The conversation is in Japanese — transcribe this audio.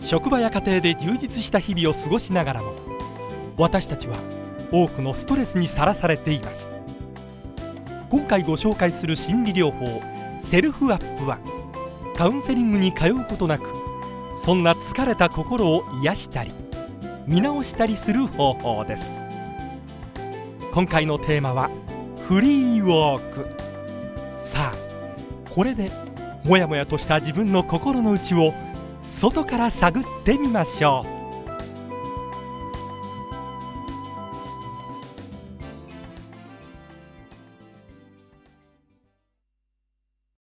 職場や家庭で充実した日々を過ごしながらも、私たちは多くのストレスにさらされています。今回ご紹介する心理療法セルフアップは、カウンセリングに通うことなく、そんな疲れた心を癒したり見直したりする方法です。今回のテーマはフリーウォーク。さあ、これでもやもやとした自分の心の内を外から探ってみましょう。